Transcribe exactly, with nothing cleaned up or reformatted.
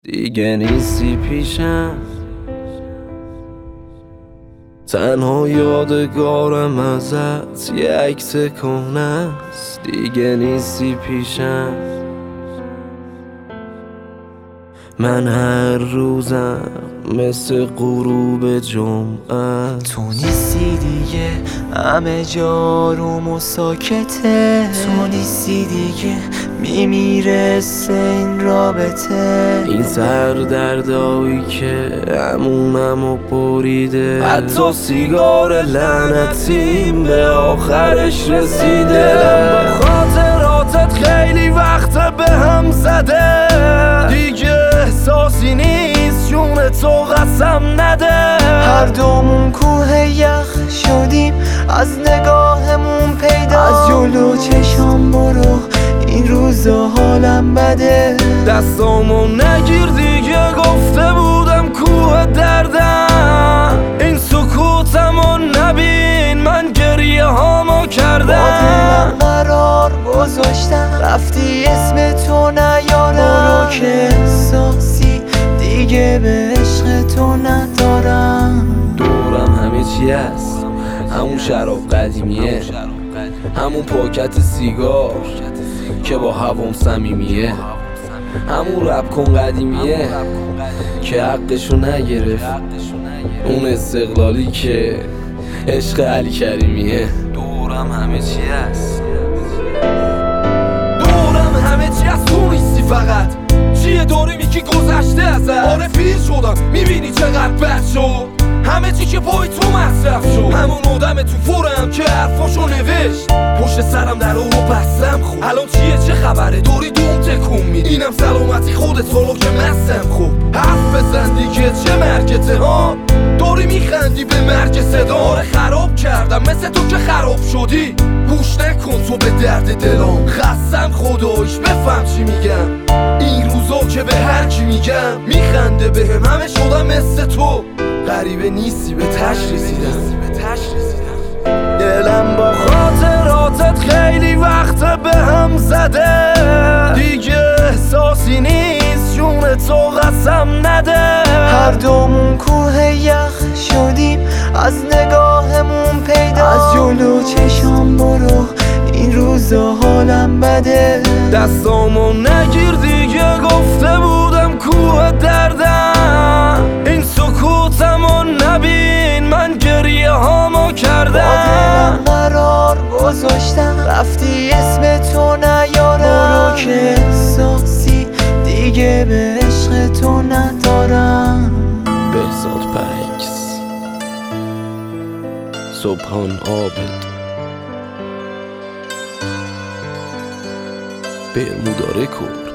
دیگه نیستی پیشم، تنها یادگارم ازت یه عکس کهنه است. دیگه نیستی پیشم، من هر روزم مثل غروب جمعه. تو نیستی دیگه، همه جا روم و ساکته. تو نیستی دیگه، میمیره این رابطه. این سر دردایی که همونم و بریده، حتی سیگار لعنتیم به آخرش رسیده. دلم با خاطراتت خیلی وقت به هم زده، دیگه احساسی نیست جون تو قسم نده. هر دومون کوه یخ شدیم از نگاهمون پیدا. از جلو چشام برو، این روزا حالم بده. دستامو نگیر دیگه، گفته بودم کوه دردم. این سکوتمو نبین، من گریه هامو کردم. با دلم قرار گذاشتم، رفتی اسم تو نیارم. برو که احساسی دیگه به عشق تو ندارم. دورم همه چی هست، همون شراب قدیمیه، همون پاکت سیگار که با هوام صمیمیه، همون رپ کن قدیمیه که حقشو نگرفت، اون استقلالی که عشق علی کریمیه. دورم همه چی هست، دورم همه چی هست، تو نیستی فقط. چیه داری میگی گذشته ازت؟ آره پیر شدم، میبینی چقدر بد شد همه چی که پای تو مصرف شد. همون آدم تو فورم که حرفاشو نوشت، پشت سرم در رو بستم. خوب الان چیه چه خبره؟ داری دوم تکون میدی، اینم سلامتی خودت حالا که مستم. خوب حرف بزن دیگه، چه مرگته ها؟ داری میخندی به مرگ صدا. آره خراب کردم مثل تو که خراب شدی، گوش نکن تو به درد دلام. خستم خدایش بفهم چی میگم، این روزا که به هر کی میگم میخنده بهم. همه شدم مثل تو، غریبه نیستی به تش رسیدم. دلم با خاطراتت خیلی وقت به هم زده، دیگه احساسی نیست جون تو قسم نده. هر دومون کوه یخ شدیم از نگاهمون پیدا. از جلو چشام برو، این روزا حالم بده. دستامو نگیر دیگه، گفته بودم کوه دردم. این سکوتمو نبین، من گریه هامو کردم. با دلم قرار گذاشتم، رفتی اسم تو نیارم. برو که احساسی دیگه به عشق تو ندارم. بهزاد پرکس، سبحان عابد، برمودا رکورد.